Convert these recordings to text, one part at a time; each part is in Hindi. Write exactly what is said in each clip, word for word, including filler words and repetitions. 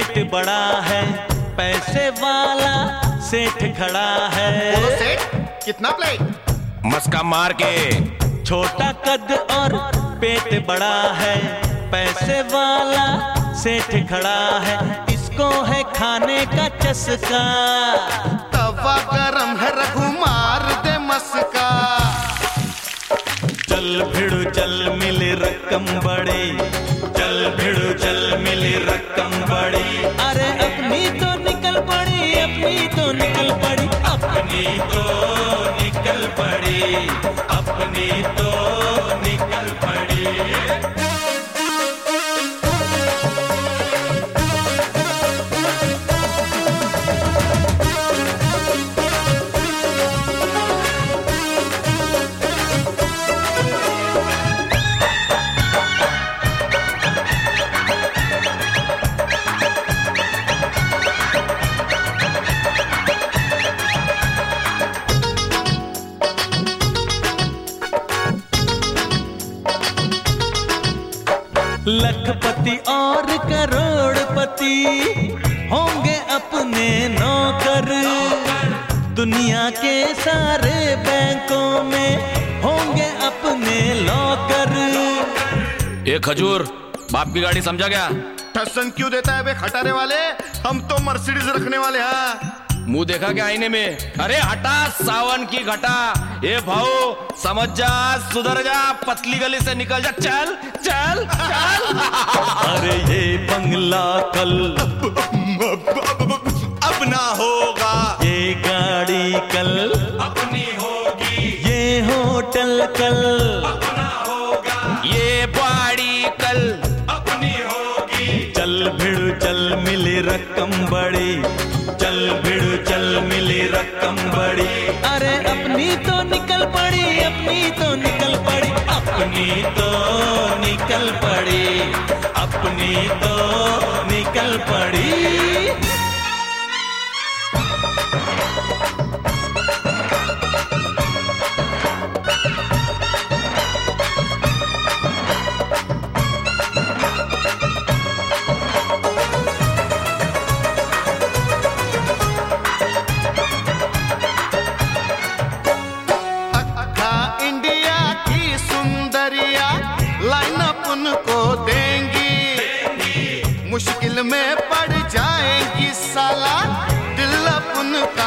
पेट बड़ा है, पैसे वाला सेठ खड़ा है। बोलो सेठ, कितना प्लेट? मस्का मार के। छोटा कद और पेट बड़ा है, पैसे वाला सेठ खड़ा है। इसको है खाने का चस्का, तवा गरम है रघु मार दे मस्का। चल भिड़ो चल मिले रकम बड़ी, चल भिड़ो चल मिले रकम बड़ी। अरे अपनी तो निकल पड़ी, अपनी तो निकल पड़ी, अपनी तो निकल पड़ी, अपनी तो निकल पड़ी। लखपति और करोड़पति होंगे अपने नौकर, दुनिया के सारे बैंकों में होंगे अपने लॉकर। ये खजूर बाप की गाड़ी समझा क्या? ठसन क्यों देता है बे खटारे वाले, हम तो मर्सिडीज रखने वाले हैं। मुंह देखा क्या आईने में? अरे हटा सावन की घटा। ये भाऊ समझ जा, सुधर जा, पतली गली से निकल जा, चल चल चल। अरे ये बंगला कल अब ना होगा, ये गाड़ी कल अपनी होगी, ये होटल कल अपना होगा, ये बाड़ी कल अपनी होगी। चल भिड़ो चल मिले रकम बड़ी, चल भिड़ो चल मिले रकम बड़ी। अरे अपनी तो निकल पड़ी, अपनी तो निकल पड़ी, अपनी तो निकल पड़ी, अपनी तो निकल पड़ी। उनको देंगी, मुश्किल में पड़ जाएंगी, साला दिल उनका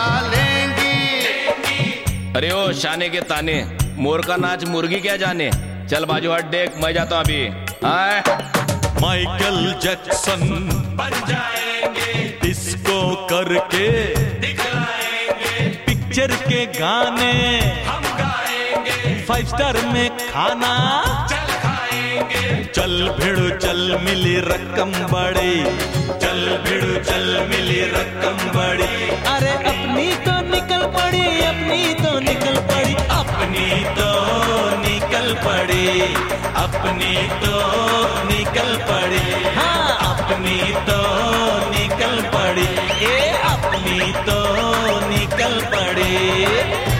लेंगी। अरे ओ शाने के ताने, मोर का नाच मुर्गी क्या जाने। चल बाजू हट देख, मैं जाता हूँ अभी। आए माइकल जैक्सन बन जाएंगे, डिस्को करके दिखलाएंगे, पिक्चर के गाने हम गाएंगे, फाइव स्टार में खाना चल खाएंगे। चल भिड़ो चल मिली रकम बड़ी, चल भिड़ो चल मिली रकम बड़ी। अरे अपनी तो निकल पड़ी, अपनी तो निकल पड़ी, अपनी तो निकल पड़ी, अपनी तो निकल पड़ी, हाँ अपनी तो निकल पड़ी, ए अपनी तो निकल पड़ी।